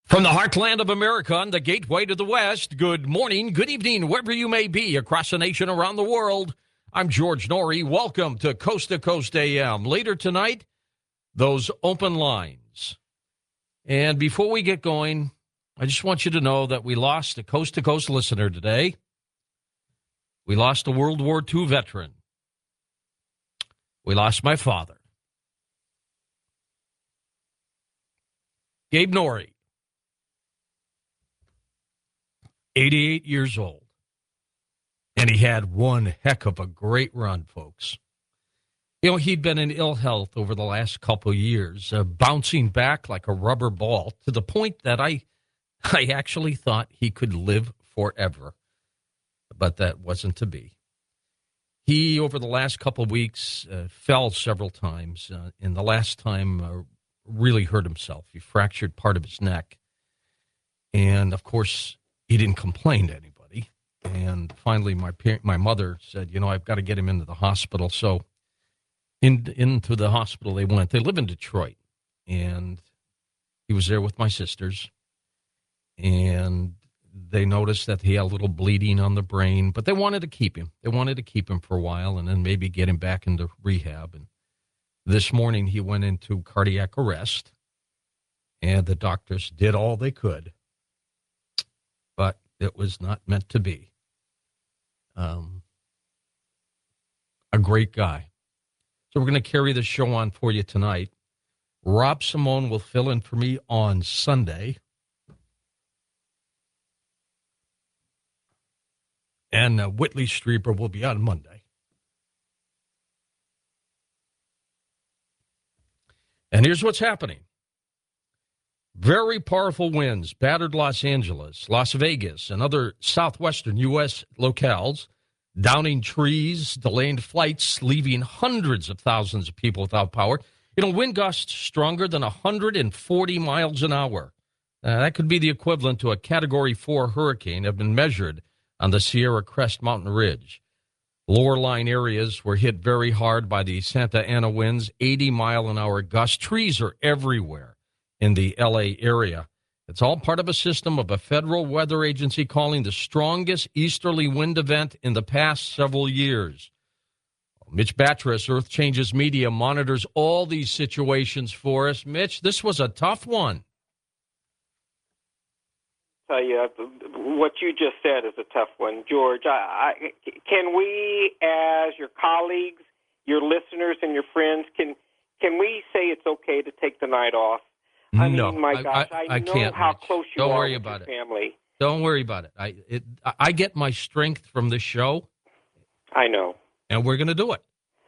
From the heartland of America on the gateway to the West, good morning, good evening, wherever you may be across the nation, around the world. I'm George Noory. Welcome to Coast AM. Later tonight, those open lines. And before we get going, I just want you to know that we lost a Coast to Coast listener today. We lost a World War II veteran. We lost my father, Gabe Noory. 88 years old. And he had one heck of a great run, folks. You know, he'd been in ill health over the last couple of years, bouncing back like a rubber ball to the point that I actually thought he could live forever. But that wasn't to be. He, over the last couple of weeks, fell several times. And the last time really hurt himself. He fractured part of his neck. And, of course, he didn't complain to anybody. And finally, my mother said, you know, I've got to get him into the hospital. So into the hospital they went. They live in Detroit. And he was there with my sisters. And they noticed that he had a little bleeding on the brain. But they wanted to keep him. They wanted to keep him for a while and then maybe get him back into rehab. And this morning he went into cardiac arrest. And the doctors did all they could. But it was not meant to be. A great guy. So we're going to carry the show on for you tonight. Rob Simone will fill in for me on Sunday. And Whitley Strieber will be on Monday. And here's what's happening. Very powerful winds battered Los Angeles, Las Vegas, and other southwestern U.S. locales, downing trees, delaying flights, leaving hundreds of thousands of people without power. You know, wind gusts stronger than 140 miles an hour. That could be the equivalent to a Category 4 hurricane have been measured on the Sierra Crest Mountain Ridge. Lower line areas were hit very hard by the Santa Ana winds, 80-mile-an-hour gusts. Trees are everywhere in the L.A. area. It's all part of a system of a federal weather agency calling the strongest easterly wind event in the past several years. Mitch Batras, Earth Changes Media, monitors all these situations for us. Mitch, this was a tough one. Tell you, what you just said is a tough one, George. Can we, as your colleagues, your listeners, and your friends, can we say it's okay to take the night off? I mean, my gosh, I know can't, how Mitch. close you Don't are worry with about your it. family. Don't worry about it. I get my strength from this show. I know. And we're going to do it.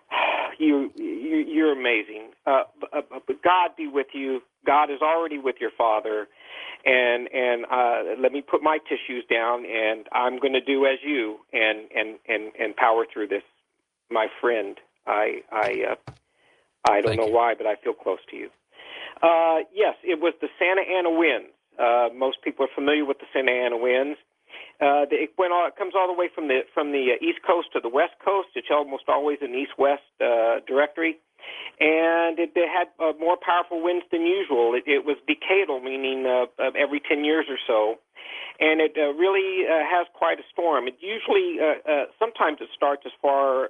You're amazing. But God be with you. God is already with your father. And let me put my tissues down, and I'm going to do as you and power through this, my friend. I don't know why, but I feel close to you. Yes, it was the Santa Ana winds. Most people are familiar with the Santa Ana winds. It comes all the way from the East Coast to the West Coast. It's almost always an east-west directory. And it had more powerful winds than usual. It was decadal, meaning every 10 years or so. And it really has quite a storm. It usually, sometimes it starts as far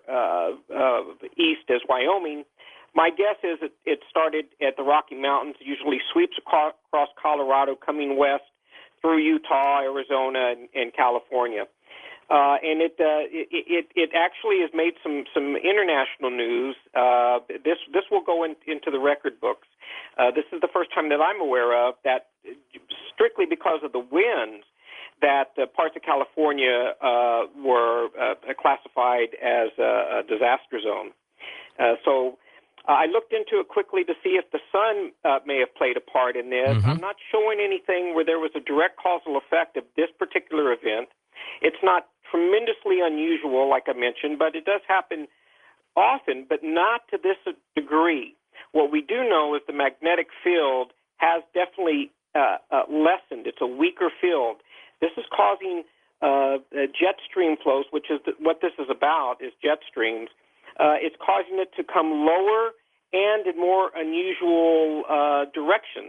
east as Wyoming. My guess is it started at the Rocky Mountains, usually sweeps across Colorado, coming west through Utah, Arizona, and California. And it actually has made some international news. This will go into the record books. This is the first time that I'm aware of that, strictly because of the winds, that parts of California were classified as a disaster zone. So I looked into it quickly to see if the sun may have played a part in this. Mm-hmm. I'm not showing anything where there was a direct causal effect of this particular event. It's not tremendously unusual, like I mentioned, but it does happen often, but not to this degree. What we do know is the magnetic field has definitely lessened. It's a weaker field. This is causing jet stream flows, which is what this is about, is jet streams. It's causing it to come lower and in more unusual directions.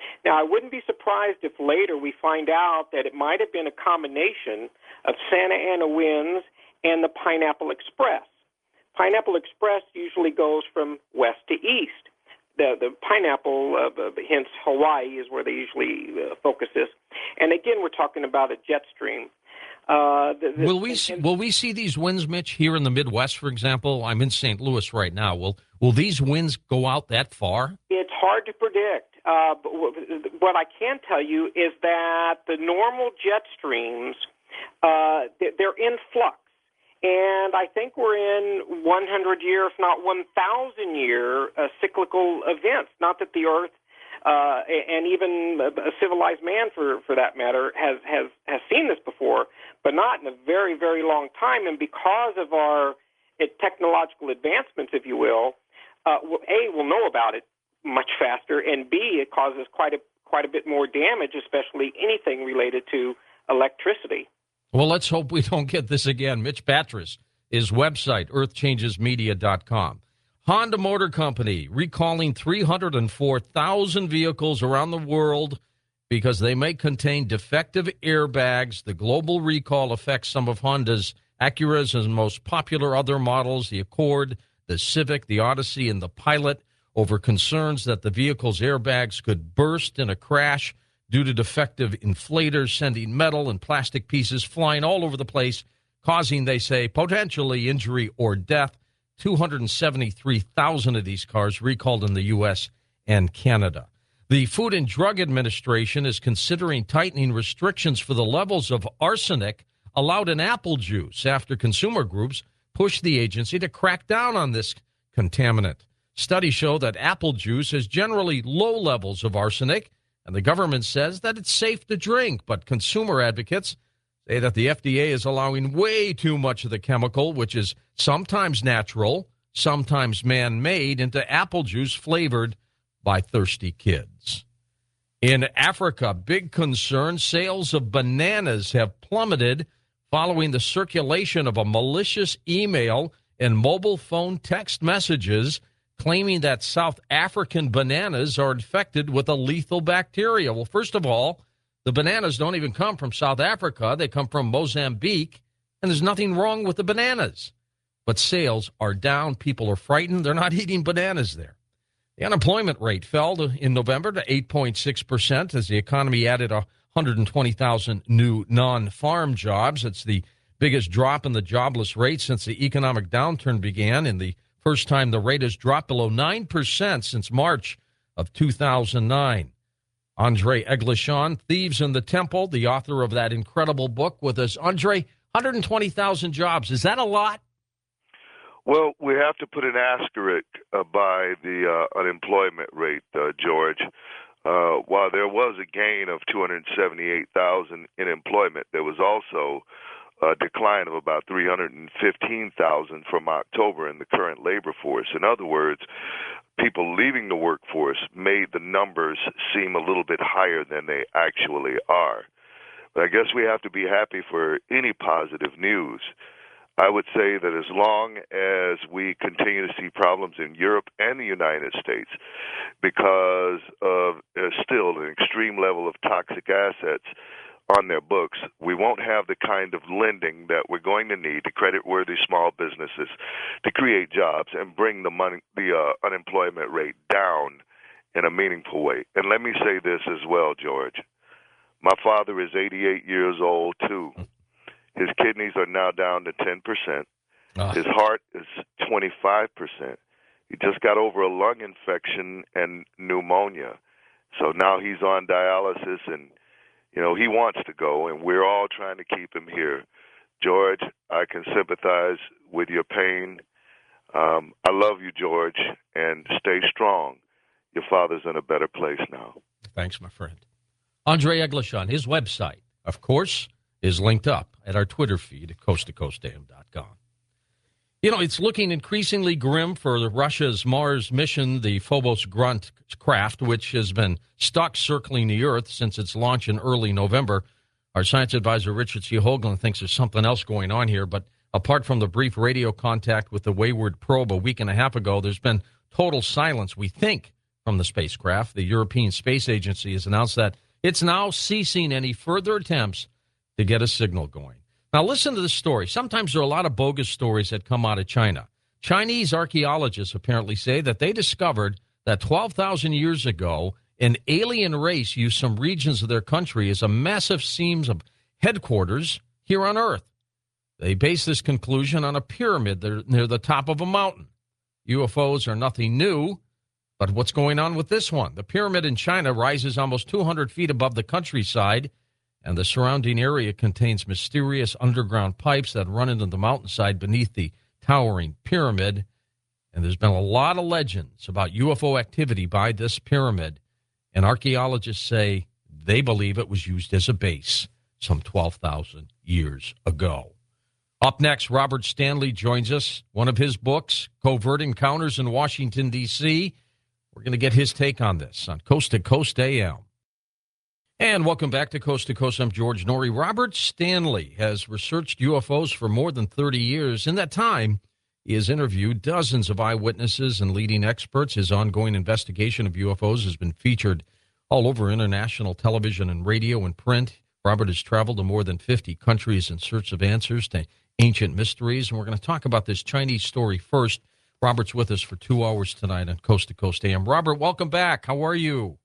Now, I wouldn't be surprised if later we find out that it might have been a combination of Santa Ana winds and the Pineapple Express. Pineapple Express usually goes from west to east. The pineapple, hence Hawaii, is where they usually focus this. And again, we're talking about a jet stream. Will we see these winds, Mitch, here in the Midwest, for example? I'm in St. Louis right now. Will these winds go out that far? It's hard to predict. But what I can tell you is that the normal jet streams, they're in flux. And I think we're in 100-year, if not 1,000-year cyclical events. Not that the Earth and even a civilized man, for that matter, has seen this before, but not in a very, very long time. And because of our technological advancements, if you will, A, we'll know about it much faster, and B, it causes quite a bit more damage, especially anything related to electricity. Well, let's hope we don't get this again. Mitch Patras, his website, earthchangesmedia.com. Honda Motor Company recalling 304,000 vehicles around the world because they may contain defective airbags. The global recall affects some of Honda's Acura's and most popular other models, the Accord, the Civic, the Odyssey, and the Pilot, over concerns that the vehicle's airbags could burst in a crash due to defective inflators, sending metal and plastic pieces flying all over the place, causing, they say, potentially injury or death. 273,000 of these cars recalled in the U.S. and Canada. The Food and Drug Administration is considering tightening restrictions for the levels of arsenic allowed in apple juice after consumer groups pushed the agency to crack down on this contaminant. Studies show that apple juice has generally low levels of arsenic, and the government says that it's safe to drink, but consumer advocates say that the FDA is allowing way too much of the chemical, which is sometimes natural, sometimes man-made, into apple juice flavored by thirsty kids. In Africa, big concern, sales of bananas have plummeted following the circulation of a malicious email and mobile phone text messages claiming that South African bananas are infected with a lethal bacteria. Well, first of all, the bananas don't even come from South Africa. They come from Mozambique, and there's nothing wrong with the bananas. But sales are down. People are frightened. They're not eating bananas there. The unemployment rate fell in November to 8.6% as the economy added 120,000 new non-farm jobs. It's the biggest drop in the jobless rate since the economic downturn began, and the first time the rate has dropped below 9% since March of 2009. Andre Eglishon, Thieves in the Temple, the author of that incredible book, with us. Andre, 120,000 jobs. Is that a lot? Well, we have to put an asterisk by the unemployment rate, George. While there was a gain of 278,000 in employment, there was also a decline of about 315,000 from October in the current labor force. In other words, people leaving the workforce made the numbers seem a little bit higher than they actually are. But I guess we have to be happy for any positive news. I would say that as long as we continue to see problems in Europe and the United States because of still an extreme level of toxic assets on their books, we won't have the kind of lending that we're going to need to credit-worthy small businesses to create jobs and bring the unemployment rate down in a meaningful way. And let me say this as well, George. My father is 88 years old, too. His kidneys are now down to 10%. His heart is 25%. He just got over a lung infection and pneumonia. So now he's on dialysis, and he wants to go, and we're all trying to keep him here. George, I can sympathize with your pain. I love you, George, and stay strong. Your father's in a better place now. Thanks, my friend. Andre Eglishon, his website, of course, is linked up at our Twitter feed at coasttocoastam.com. It's looking increasingly grim for Russia's Mars mission, the Phobos Grunt craft, which has been stuck circling the Earth since its launch in early November. Our science advisor, Richard C. Hoagland, thinks there's something else going on here. But apart from the brief radio contact with the Wayward probe a week and a half ago, there's been total silence, we think, from the spacecraft. The European Space Agency has announced that it's now ceasing any further attempts to get a signal going. Now, listen to this story. Sometimes there are a lot of bogus stories that come out of China. Chinese archaeologists apparently say that they discovered that 12,000 years ago, an alien race used some regions of their country as a massive seams of headquarters here on Earth. They base this conclusion on a pyramid near the top of a mountain. UFOs are nothing new, but what's going on with this one? The pyramid in China rises almost 200 feet above the countryside, and the surrounding area contains mysterious underground pipes that run into the mountainside beneath the towering pyramid. And there's been a lot of legends about UFO activity by this pyramid, and archaeologists say they believe it was used as a base some 12,000 years ago. Up next, Robert Stanley joins us. One of his books, Covert Encounters in Washington, D.C. We're going to get his take on this on Coast to Coast AM. And welcome back to Coast. I'm George Noory. Robert Stanley has researched UFOs for more than 30 years. In that time, he has interviewed dozens of eyewitnesses and leading experts. His ongoing investigation of UFOs has been featured all over international television and radio and print. Robert has traveled to more than 50 countries in search of answers to ancient mysteries. And we're going to talk about this Chinese story first. Robert's with us for 2 hours tonight on Coast to Coast AM. Robert, welcome back. How are you?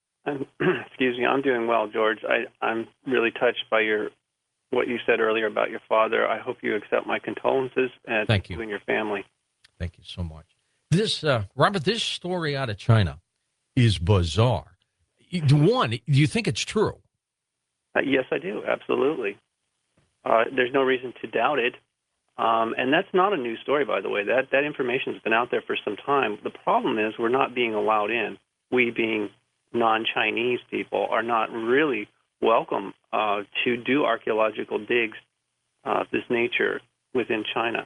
Excuse me. I'm doing well, George. I'm really touched by what you said earlier about your father. I hope you accept my condolences and Thank you. And your family. Thank you so much. This, Robert, this story out of China is bizarre. One, do you think it's true? Yes, I do. Absolutely. There's no reason to doubt it. And that's not a new story, by the way. That information has been out there for some time. The problem is we're not being allowed in. We, being non-Chinese people, are not really welcome to do archaeological digs of this nature within China.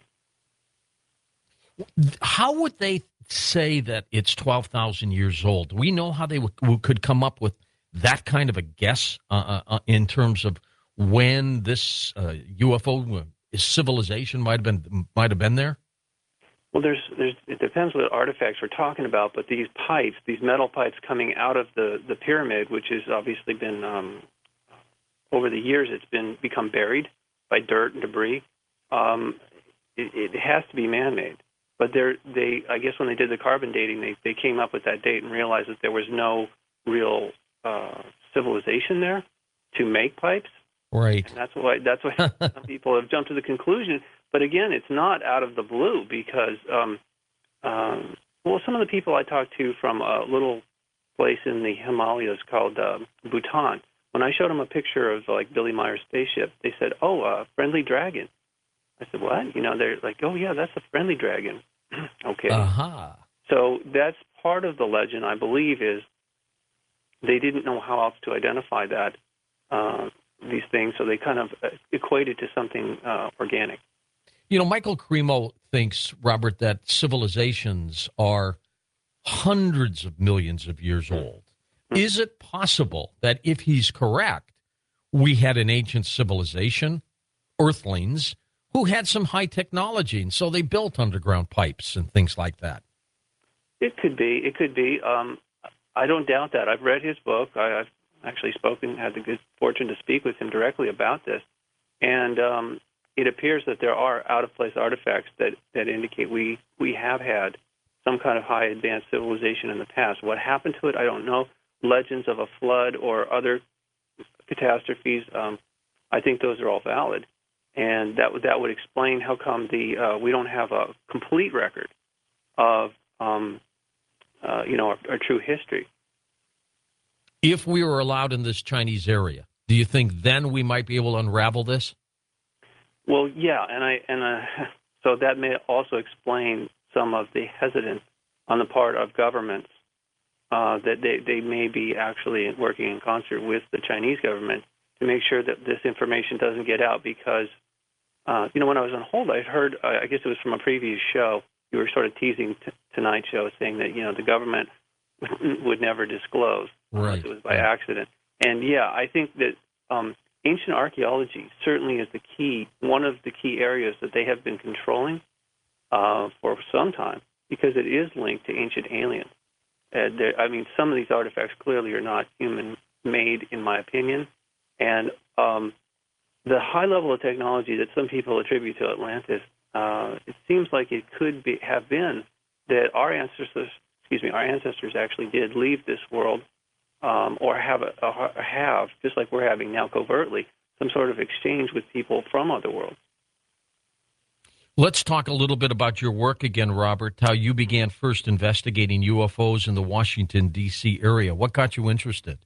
How would they say that it's 12,000 years old? Do we know how they could come up with that kind of a guess in terms of when this UFO civilization might have been there? Well, it depends what artifacts we're talking about, but these pipes, these metal pipes coming out of the pyramid, which has obviously been over the years, it's become buried by dirt and debris. It has to be man-made. But I guess when they did the carbon dating, they came up with that date and realized that there was no real civilization there to make pipes. Right. And that's why some people have jumped to the conclusion. But again, it's not out of the blue because, some of the people I talked to from a little place in the Himalayas called Bhutan, when I showed them a picture of like Billy Meyer's spaceship, they said, friendly dragon. I said, what? They're like, oh, yeah, that's a friendly dragon. Okay. Uh-huh. So that's part of the legend, I believe, is they didn't know how else to identify these things, so they kind of equated to something organic. Michael Cremo thinks, Robert, that civilizations are hundreds of millions of years old. Mm-hmm. Is it possible that if he's correct, we had an ancient civilization, Earthlings, who had some high technology, and so they built underground pipes and things like that? It could be. I don't doubt that. I've read his book. I've actually had the good fortune to speak with him directly about this. And it appears that there are out-of-place artifacts that indicate we have had some kind of high advanced civilization in the past. What happened to it, I don't know. Legends of a flood or other catastrophes, I think those are all valid. And that would explain how come we don't have a complete record of our true history. If we were allowed in this Chinese area, do you think then we might be able to unravel this? Well, yeah, so that may also explain some of the hesitance on the part of governments that they may be actually working in concert with the Chinese government to make sure that this information doesn't get out. Because when I was on hold, I heard, I guess it was from a previous show, you were sort of teasing tonight's show, saying that the government would never disclose unless it was by accident. And yeah, I think that ancient archaeology certainly is one of the key areas that they have been controlling for some time, because it is linked to ancient aliens. I mean, some of these artifacts clearly are not human-made, in my opinion, and the high level of technology that some people attribute to Atlantis, it seems like it could have been that our ancestors actually did leave this world, or have, just like we're having now covertly, some sort of exchange with people from other worlds. Let's talk a little bit about your work again, Robert, how you began first investigating UFOs in the Washington, D.C. area. What got you interested?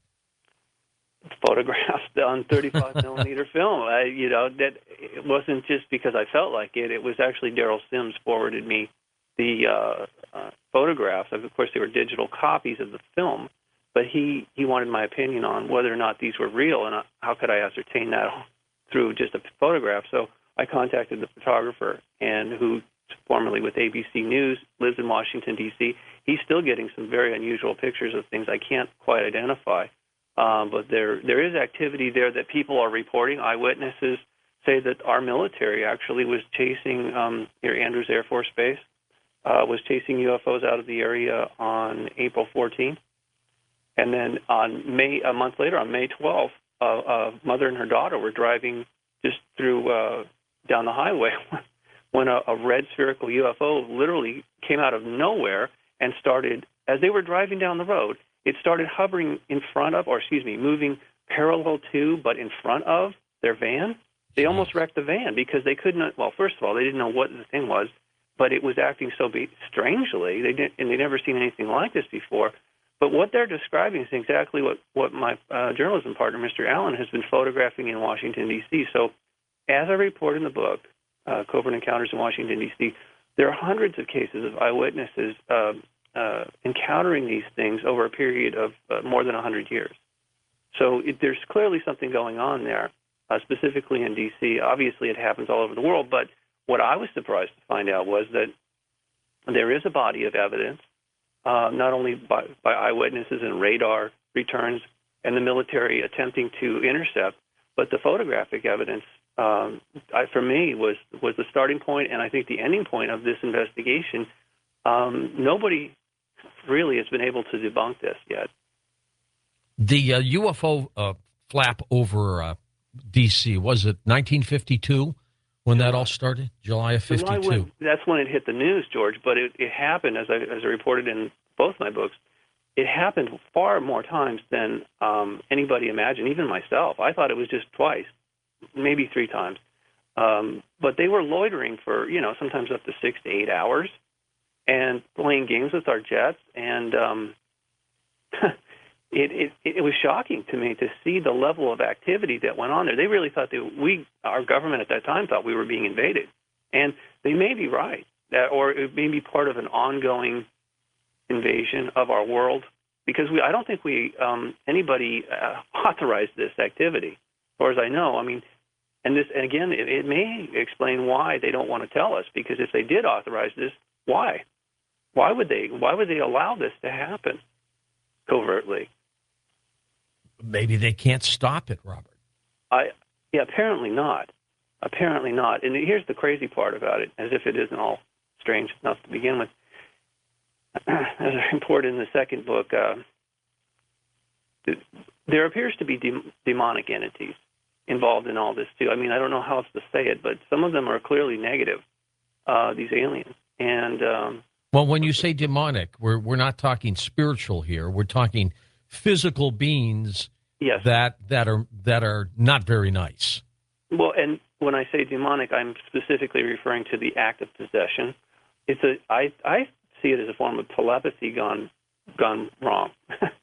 Photographs on 35 millimeter film. That it wasn't just because I felt like it. It was actually Daryl Sims forwarded me the photographs. Of course, they were digital copies of the film, but he wanted my opinion on whether or not these were real, and how could I ascertain that through just a photograph. So I contacted the photographer, and who formerly with ABC News, lives in Washington, D.C. He's still getting some very unusual pictures of things I can't quite identify. But there is activity there that people are reporting. Eyewitnesses say that our military actually was chasing, near Andrews Air Force Base, was chasing UFOs out of the area on April 14th. And then a month later, on May 12th, a mother and her daughter were driving just through down the highway when a red spherical UFO literally came out of nowhere and started, as they were driving down the road, it started hovering in front of, moving parallel to, but in front of their van. They almost wrecked the van because they couldn't, well, first of all, they didn't know what the thing was, but it was acting so strangely. They'd never seen anything like this before. But what they're describing is exactly what my journalism partner, Mr. Allen, has been photographing in Washington, D.C. So as I report in the book, Covert Encounters in Washington, D.C., there are hundreds of cases of eyewitnesses encountering these things over a period of more than 100 years. So there's clearly something going on there, specifically in D.C. Obviously, it happens all over the world, but what I was surprised to find out was that there is a body of evidence, not only by eyewitnesses and radar returns and the military attempting to intercept, but the photographic evidence, for me, was the starting point, and I think the ending point of this investigation. Nobody really has been able to debunk this yet. The UFO flap over D.C., was it 1952 when that all started? July of 52? That's when it hit the news, George, but it happened, as I reported in both my books, it happened far more times than anybody imagined, even myself. I thought it was just twice, maybe 3 times. But they were loitering for, sometimes up to 6 to 8 hours and playing games with our jets. And it was shocking to me to see the level of activity that went on there. They really thought that our government at that time thought we were being invaded. And they may be right, or it may be part of an ongoing invasion of our world, because I don't think anybody authorized this activity, as far as I know. I mean, and again, it may explain why they don't want to tell us, because if they did authorize this, why? Why would they allow this to happen covertly? Maybe they can't stop it, Robert. Apparently not. Apparently not. And here's the crazy part about it, as if it isn't all strange enough to begin with. As I reported in the second book, there appears to be demonic entities involved in all this, too. I mean, I don't know how else to say it, but some of them are clearly negative, these aliens. And well, when you say demonic, we're not talking spiritual here. We're talking physical beings, yes, that are not very nice. Well, and when I say demonic, I'm specifically referring to the act of possession. I see it as a form of telepathy gone wrong.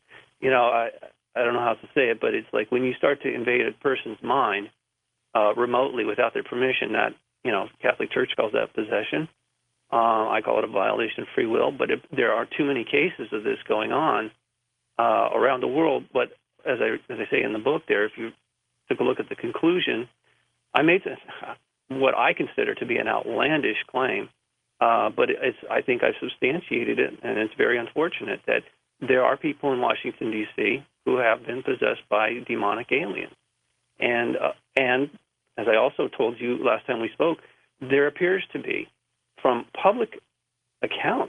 I don't know how to say it, but it's like when you start to invade a person's mind remotely without their permission. That Catholic Church calls that possession. I call it a violation of free will. But there are too many cases of this going on around the world. But as I say in the book, there, if you took a look at the conclusion, I made what I consider to be an outlandish claim. But I think I substantiated it, and it's very unfortunate that there are people in Washington, D.C. who have been possessed by demonic aliens. And as I also told you last time we spoke, there appears to be, from public accounts,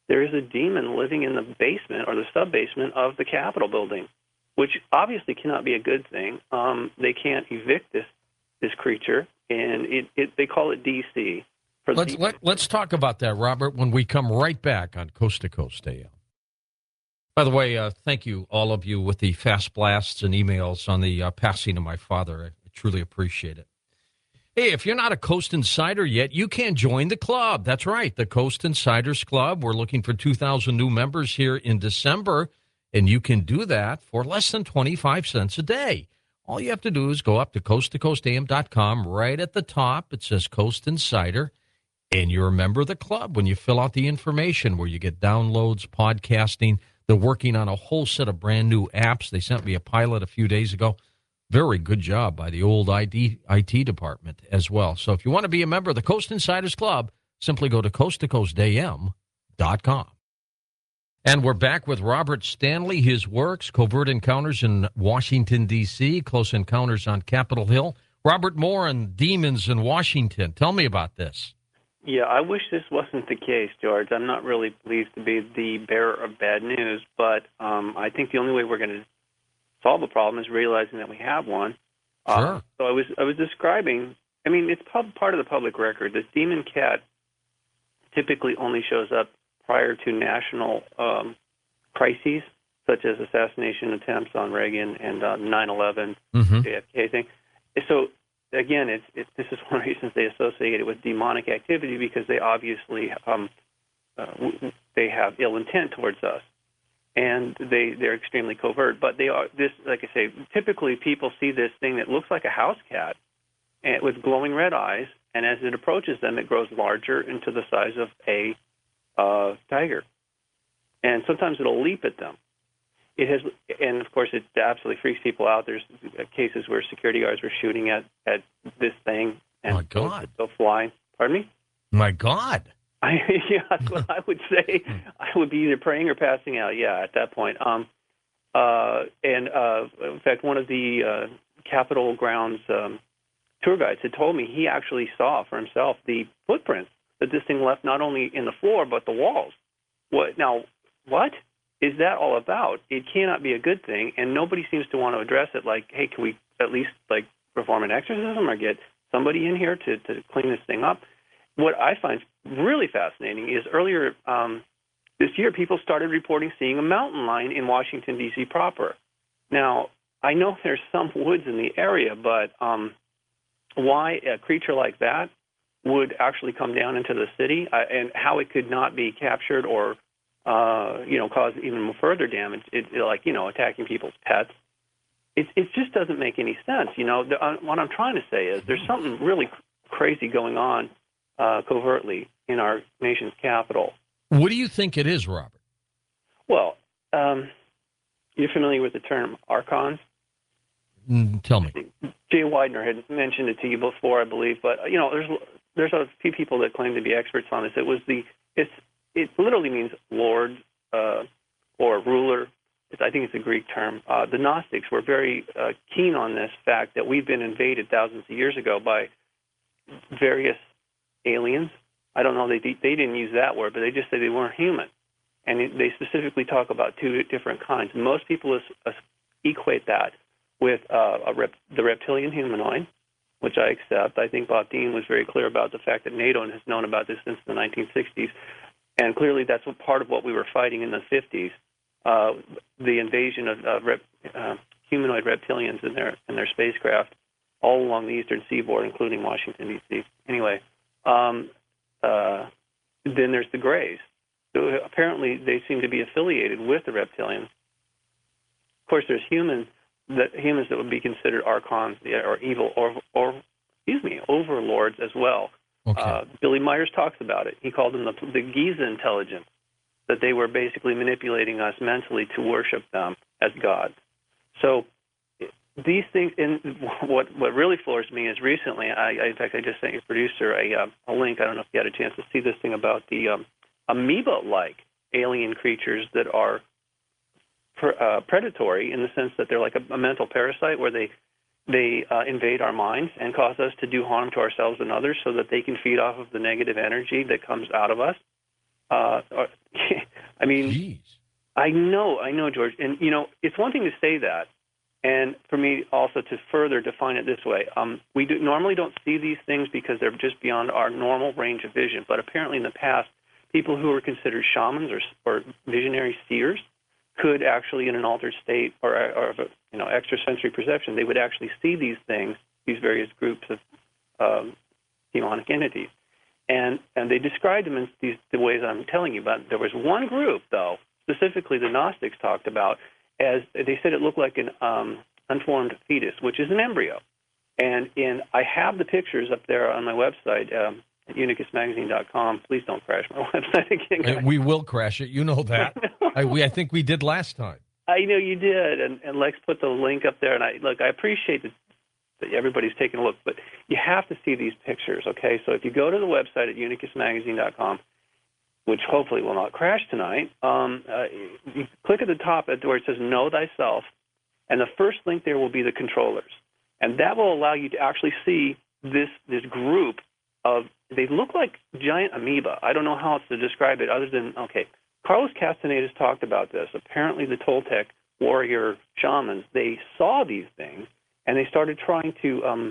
there is a demon living in the basement or the sub-basement of the Capitol building, which obviously cannot be a good thing. They can't evict this creature, and they call it DC. Let's talk about that, Robert, when we come right back on Coast to Coast AM. By the way, thank you, all of you, with the fast blasts and emails on the passing of my father. I truly appreciate it. Hey, if you're not a Coast Insider yet, you can join the club. That's right, the Coast Insiders Club. We're looking for 2,000 new members here in December, and you can do that for less than 25 cents a day. All you have to do is go up to coasttocoastam.com. Right at the top, it says Coast Insider, and you're a member of the club when you fill out the information where you get downloads, podcasting. They're working on a whole set of brand new apps. They sent me a pilot a few days ago. Very good job by the old IT department as well. So if you want to be a member of the Coast Insiders Club, simply go to coasttocoastam.com. And we're back with Robert Stanley, his works, Covert Encounters in Washington, D.C., Close Encounters on Capitol Hill. Robert Moore and Demons in Washington. Tell me about this. Yeah, I wish this wasn't the case, George. I'm not really pleased to be the bearer of bad news, but I think the only way we're going to solve the problem is realizing that we have one. Sure. So I was describing, I mean, it's part of the public record. This demon cat typically only shows up prior to national crises, such as assassination attempts on Reagan and 9/11, JFK thing. So again, this is one of the reasons they associate it with demonic activity, because they obviously they have ill intent towards us, and they're extremely covert. But they are this, like I say, typically people see this thing that looks like a house cat, and with glowing red eyes, and as it approaches them, it grows larger into the size of a tiger, and sometimes it'll leap at them. It has, and of course, it absolutely freaks people out. There's cases where security guards were shooting at this thing, and my God, go flying. Pardon me? My God. Yeah, that's what I would say. I would be either praying or passing out. Yeah, at that point. In fact, one of the Capitol grounds tour guides had told me he actually saw for himself the footprints that this thing left, not only in the floor but the walls. What is that all about? It cannot be a good thing, and nobody seems to want to address it. Like, hey, can we at least perform an exorcism or get somebody in here to clean this thing up? What I find really fascinating is earlier this year, people started reporting seeing a mountain lion in Washington, D.C. proper. Now, I know there's some woods in the area, but why a creature like that would actually come down into the city, and how it could not be captured or cause even further damage, attacking people's pets. It just doesn't make any sense. What I'm trying to say is there's something really crazy going on covertly in our nation's capital. What do you think it is, Robert? Well, you're familiar with the term archons? Tell me. Jay Widener had mentioned it to you before, I believe, but there's a few people that claim to be experts on this. It literally means lord or ruler. I think it's a Greek term. The Gnostics were very keen on this fact that we've been invaded thousands of years ago by various aliens. I don't know, they didn't use that word, but they just say they weren't human. And they specifically talk about two different kinds. Most people equate that with the reptilian humanoid, which I accept. I think Bob Dean was very clear about the fact that NATO has known about this since the 1960s. And clearly that's part of what we were fighting in the 50s, the invasion of humanoid reptilians in their spacecraft all along the eastern seaboard, including Washington, D.C. Anyway, then there's the Greys. So apparently they seem to be affiliated with the reptilians. Of course, there's humans that would be considered archons or evil overlords as well. Okay. Billy Myers talks about it. He called them the Giza intelligence, that they were basically manipulating us mentally to worship them as gods. So these things, and what really floors me is recently, in fact, I just sent your producer a link. I don't know if you had a chance to see this thing about the amoeba-like alien creatures that are predatory in the sense that they're like a mental parasite where they invade our minds and cause us to do harm to ourselves and others so that they can feed off of the negative energy that comes out of us. I mean, Jeez. I know, George. And, it's one thing to say that, and for me also to further define it this way. We normally don't see these things because they're just beyond our normal range of vision. But apparently in the past, people who were considered shamans or visionary seers could actually, in an altered state or extrasensory perception, they would actually see these things, these various groups of demonic entities. And they described them in the ways I'm telling you about. There was one group, though, specifically the Gnostics talked about, as they said it looked like an unformed fetus, which is an embryo. And I have the pictures up there on my website, at unicusmagazine.com. Please don't crash my website again, guys. We will crash it. You know that. I think we did last time. I know you did, and Lex put the link up there. And I appreciate that everybody's taking a look, but you have to see these pictures, okay? So if you go to the website at unicusmagazine.com, which hopefully will not crash tonight, you click at the top where it says Know Thyself, and the first link there will be the controllers. And that will allow you to actually see this group of, they look like giant amoeba. I don't know how else to describe it other than, Carlos Castaneda's talked about this. Apparently the Toltec warrior shamans, they saw these things, and they started trying to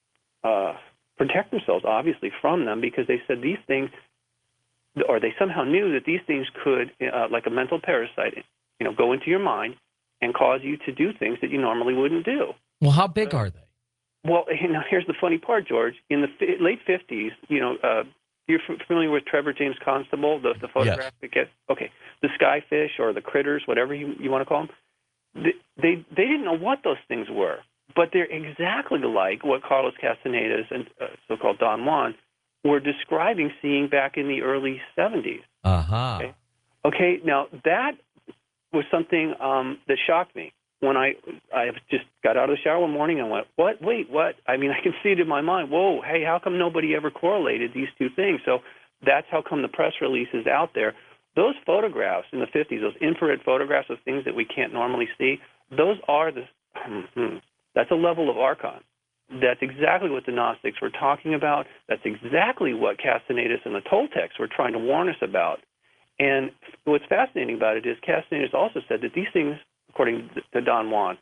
protect themselves, obviously, from them, because they said these things, or they somehow knew that these things could, like a mental parasite, go into your mind and cause you to do things that you normally wouldn't do. Well, how big are they? Well, here's the funny part, George. In the late 50s, you're familiar with Trevor James Constable, the photograph that gets, the skyfish or the critters, whatever you want to call them. They didn't know what those things were, but they're exactly like what Carlos Castaneda's and so-called Don Juan were describing seeing back in the early 70s. Uh-huh. Okay, now that was something that shocked me. When I just got out of the shower one morning and went, what? Wait, what? I mean, I can see it in my mind. Whoa, hey, how come nobody ever correlated these two things? So that's how come the press release is out there. Those photographs in the 50s, those infrared photographs of things that we can't normally see, those are that's a level of archon. That's exactly what the Gnostics were talking about. That's exactly what Castanedas and the Toltecs were trying to warn us about. And what's fascinating about it is Castanedas also said that these things, according to Don Juan,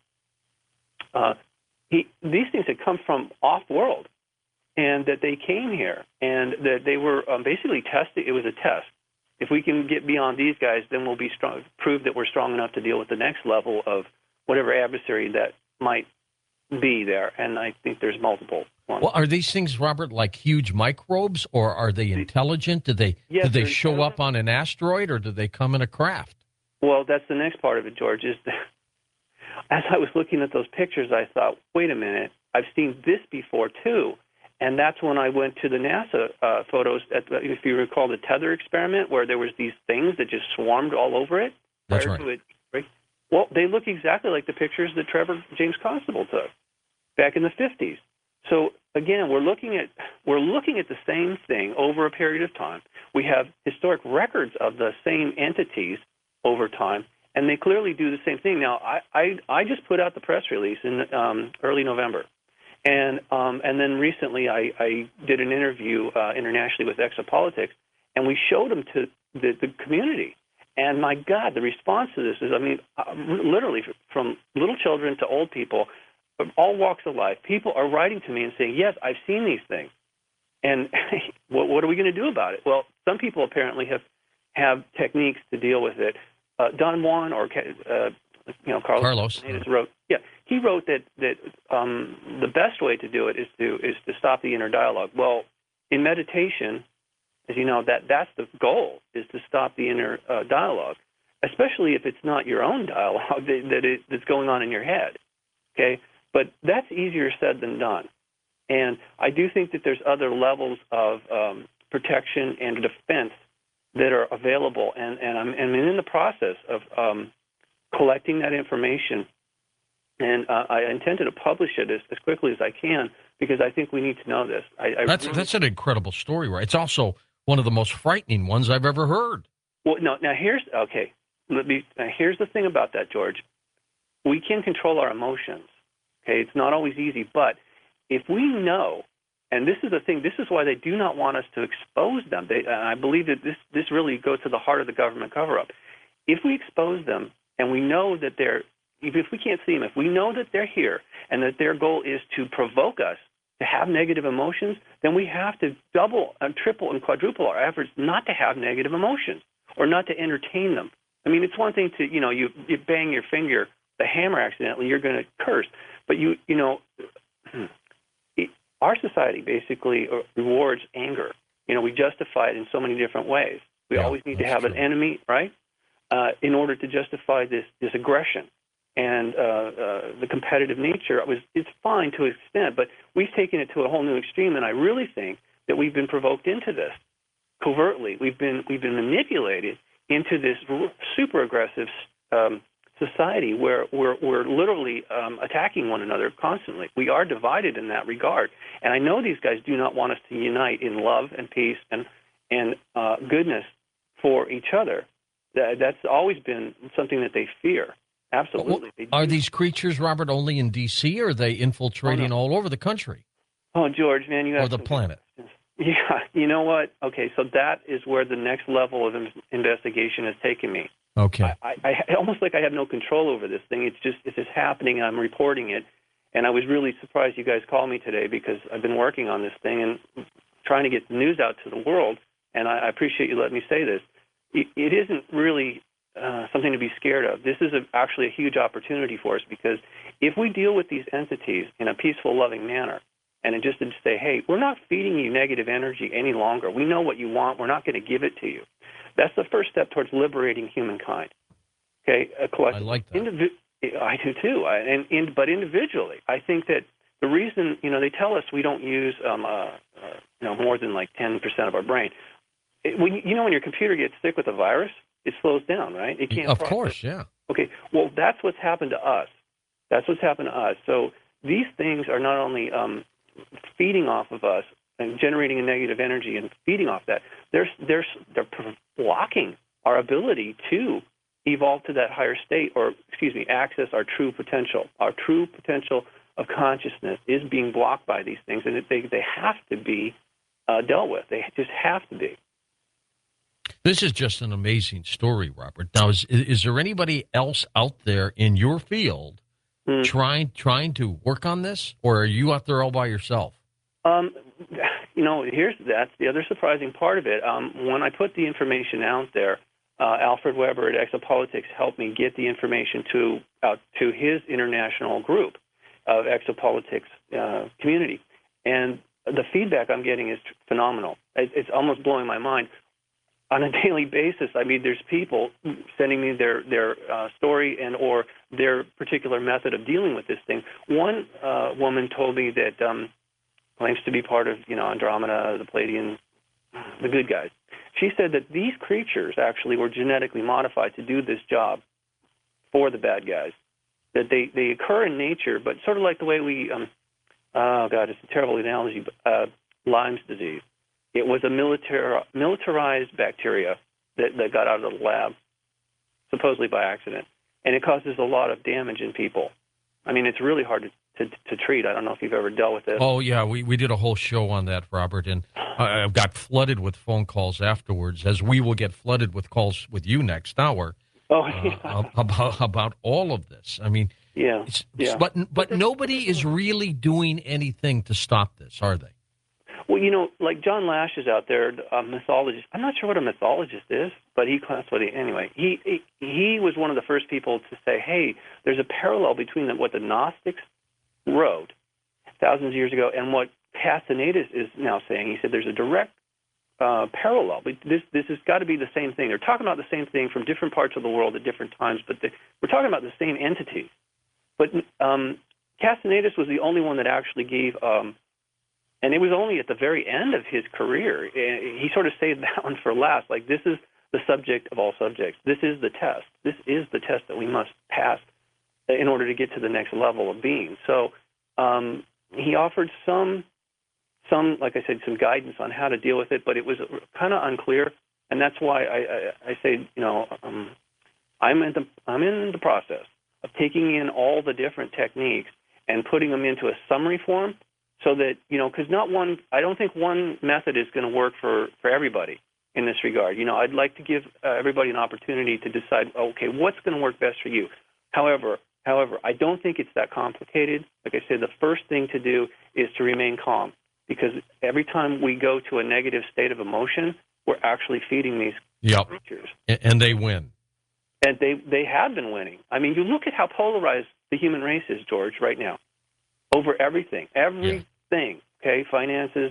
these things had come from off-world, and that they came here, and that they were basically tested. It was a test. If we can get beyond these guys, then we'll be strong, prove that we're strong enough to deal with the next level of whatever adversary that might be there. And I think there's multiple ones. Well, are these things, Robert, like huge microbes, or are they intelligent? Do they show up on an asteroid, or do they come in a craft? Well, that's the next part of it, George, is that as I was looking at those pictures, I thought, wait a minute, I've seen this before, too. And that's when I went to the NASA photos, if you recall the Tether experiment, where there was these things that just swarmed all over it. That's right. Well, they look exactly like the pictures that Trevor James Constable took back in the 50s. So, again, we're looking at the same thing over a period of time. We have historic records of the same entities over time, and they clearly do the same thing. Now, I just put out the press release in early November, and then recently I did an interview internationally with Exopolitics, and we showed them to the community. And my God, the response to this is, literally from little children to old people, all walks of life, people are writing to me and saying, yes, I've seen these things. And what are we going to do about it? Well, some people apparently have techniques to deal with it. Don Juan or Carlos wrote, he wrote that the best way to do it is to stop the inner dialogue. Well, in meditation, as you know, that's the goal, is to stop the inner dialogue, especially if it's not your own dialogue that's going on in your head. Okay, but that's easier said than done. And I do think that there's other levels of protection and defense that are available, and I'm in the process of collecting that information, and I intended to publish it as quickly as I can, because I think we need to know this. That's an incredible story, right? It's also one of the most frightening ones I've ever heard. Well, now here's the thing about that, George. We can control our emotions. Okay, it's not always easy, but if we know And this is the thing. This is why they do not want us to expose them. I believe that this really goes to the heart of the government cover-up. If we expose them and we know that even if we can't see them, if we know that they're here and that their goal is to provoke us to have negative emotions, then we have to double and triple and quadruple our efforts not to have negative emotions or not to entertain them. I mean, it's one thing to, you bang your finger, the hammer accidentally, you're going to curse. But our society basically rewards anger. We justify it in so many different ways. We always need to have an enemy, right, in order to justify this aggression. And the competitive nature it's fine to an extent, but we've taken it to a whole new extreme. And I really think that we've been provoked into this covertly. We've been manipulated into this super aggressive society where we're literally attacking one another constantly. We are divided in that regard. And I know these guys do not want us to unite in love and peace and goodness for each other. That's always been something that they fear. Absolutely. Are these creatures, Robert, only in D.C., or are they infiltrating all over the country? Oh, George, man, you have or the planet? Yeah, you know what? Okay, so that is where the next level of investigation has taken me. Okay. I almost like I have no control over this thing. It's just happening, and I'm reporting it. And I was really surprised you guys called me today because I've been working on this thing and trying to get the news out to the world. And I appreciate you letting me say this. It isn't really something to be scared of. This is actually a huge opportunity for us because if we deal with these entities in a peaceful, loving manner, and just to say, hey, we're not feeding you negative energy any longer. We know what you want. We're not going to give it to you. That's the first step towards liberating humankind. Okay, I like that. I do too. But individually, I think that the reason they tell us we don't use more than like 10% of our brain. When your computer gets sick with a virus, it slows down, right? It can't. Of course, yeah. Okay, well, that's what's happened to us. So these things are not only feeding off of us and generating a negative energy and feeding off that, they're blocking our ability to evolve to that higher state, or access our true potential. Our true potential of consciousness is being blocked by these things, and they have to be dealt with. They just have to be. This is just an amazing story, Robert. Now, is there anybody else out there in your field trying to work on this, or are you out there all by yourself? That's the other surprising part of it. When I put the information out there, Alfred Weber at Exopolitics helped me get the information to his international group of Exopolitics community, and the feedback I'm getting is phenomenal. It's almost blowing my mind. On a daily basis, I mean, there's people sending me their story and or their particular method of dealing with this thing. One woman told me that claims to be part of Andromeda, the Pleiadians, the good guys. She said that these creatures actually were genetically modified to do this job for the bad guys. That they occur in nature, but sort of like the way we it's a terrible analogy, but Lyme's disease. It was a militarized bacteria that got out of the lab, supposedly by accident, and it causes a lot of damage in people. I mean, it's really hard to treat. I don't know if you've ever dealt with it. Oh, yeah, we did a whole show on that, Robert, and I've got flooded with phone calls afterwards, as we will get flooded with calls with you next hour. Oh, yeah. About all of this. I mean, yeah. But nobody is really doing anything to stop this, are they? Well, like John Lash is out there, a mythologist. I'm not sure what a mythologist is, but anyway. He was one of the first people to say, hey, there's a parallel between what the Gnostics wrote thousands of years ago and what Castaneda is now saying. He said there's a direct parallel. This has got to be the same thing. They're talking about the same thing from different parts of the world at different times, but we're talking about the same entity. But Castaneda was the only one that actually gave and it was only at the very end of his career. He sort of saved that one for last. Like, this is the subject of all subjects. This is the test. This is the test that we must pass in order to get to the next level of being. So he offered some, like I said, some guidance on how to deal with it, but it was kind of unclear. And that's why I say, I'm in the process of taking in all the different techniques and putting them into a summary form, so that, because I don't think one method is going to work for everybody in this regard. I'd like to give everybody an opportunity to decide, okay, what's going to work best for you. However, I don't think it's that complicated. Like I said, the first thing to do is to remain calm, because every time we go to a negative state of emotion, we're actually feeding these creatures. And they win. And they have been winning. I mean, you look at how polarized the human race is, George, right now, over everything. Everything, okay? Finances,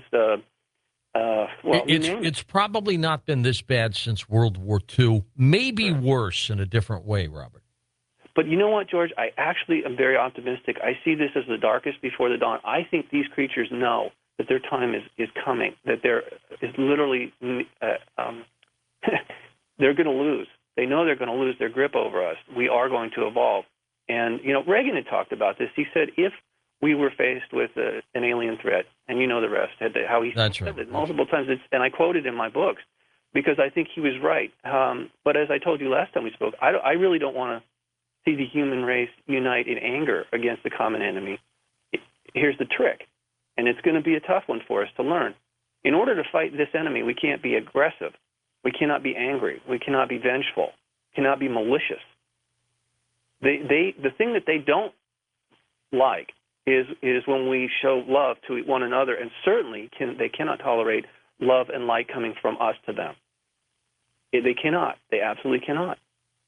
it's probably not been this bad since World War II. Maybe worse in a different way, Robert. But you know what, George? I actually am very optimistic. I see this as the darkest before the dawn. I think these creatures know that their time is coming, that there is literally they're going to lose. They know they're going to lose their grip over us. We are going to evolve. And, Reagan had talked about this. He said if we were faced with an alien threat, and you know the rest, how he said it multiple times, and I quoted in my books, because I think he was right. But as I told you last time we spoke, I really don't want to see the human race unite in anger against the common enemy. Here's the trick, and it's going to be a tough one for us to learn. In order to fight this enemy, we can't be aggressive. We cannot be angry. We cannot be vengeful. Cannot be malicious. The thing that they don't like is when we show love to one another, and certainly they cannot tolerate love and light coming from us to them. They cannot. They absolutely cannot.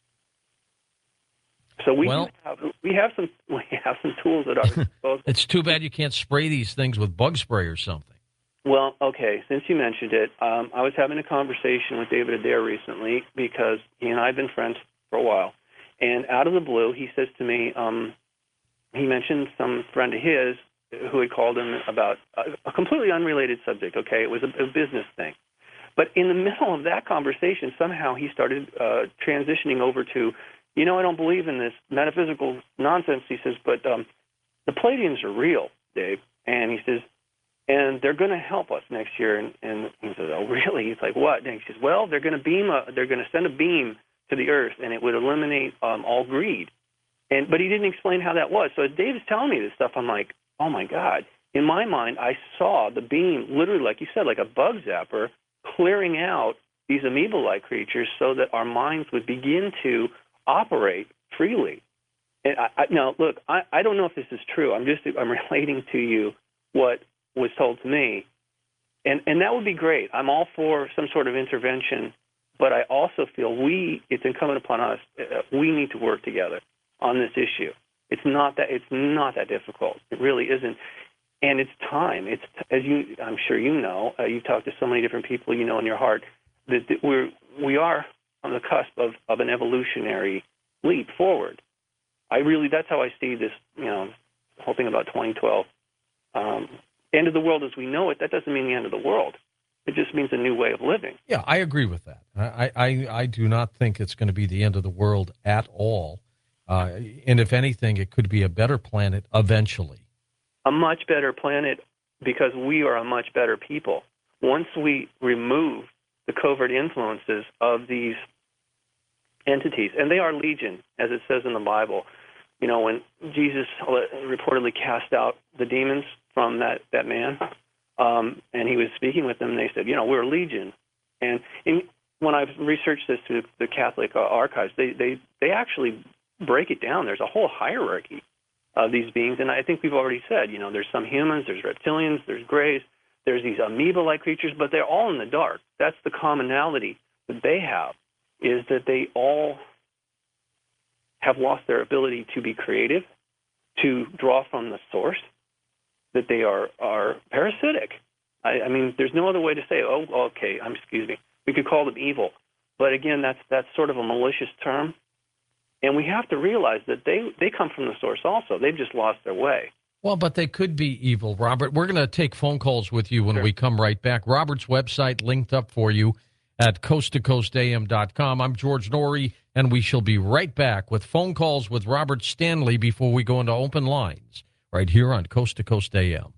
So we have some tools at our disposal. It's too bad you can't spray these things with bug spray or something. Well, okay, since you mentioned it, I was having a conversation with David Adair recently, because he and I have been friends for a while. And out of the blue, he says to me, he mentioned some friend of his who had called him about a completely unrelated subject, okay? It was a business thing. But in the middle of that conversation, somehow he started transitioning over to, I don't believe in this metaphysical nonsense. He says, but the Pleiadians are real, Dave. And he says, and they're going to help us next year. And he says, oh, really? He's like, what? And he says, well, they're going to send a beam to the earth, and it would eliminate all greed. But he didn't explain how that was. So as Dave is telling me this stuff, I'm like, oh my God. In my mind, I saw the beam, literally, like you said, like a bug zapper, clearing out these amoeba-like creatures so that our minds would begin to operate freely. And now, look, I don't know if this is true. I'm relating to you what was told to me, and that would be great. I'm all for some sort of intervention, but I also feel it's incumbent upon us. We need to work together on this issue. It's not that difficult. It really isn't, and it's time. It's I'm sure you know. You've talked to so many different people. You know in your heart that we are on the cusp of an evolutionary leap forward. That's how I see this. Whole thing about 2012. End of the world as we know it, that doesn't mean the end of the world. It just means a new way of living. Yeah, I agree with that. I do not think it's going to be the end of the world at all. And if anything, it could be a better planet eventually. A much better planet, because we are a much better people. Once we remove the covert influences of these entities, and they are legion, as it says in the Bible. When Jesus reportedly cast out the demons from that man, and he was speaking with them, they said, we're a legion. And when I've researched this through the Catholic archives, they actually break it down. There's a whole hierarchy of these beings, and I think we've already said, there's some humans, there's reptilians, there's grays, there's these amoeba-like creatures, but they're all in the dark. That's the commonality that they have, is that they all have lost their ability to be creative, to draw from the source, that they are parasitic. I mean, there's no other way to say, excuse me, we could call them evil. But again, that's sort of a malicious term. And we have to realize that they come from the source also. They've just lost their way. Well, but they could be evil, Robert. We're going to take phone calls with you when we come right back. Robert's website linked up for you at coasttocoastam.com. I'm George Noory, and we shall be right back with phone calls with Robert Stanley before we go into open lines right here on Coast to Coast AM.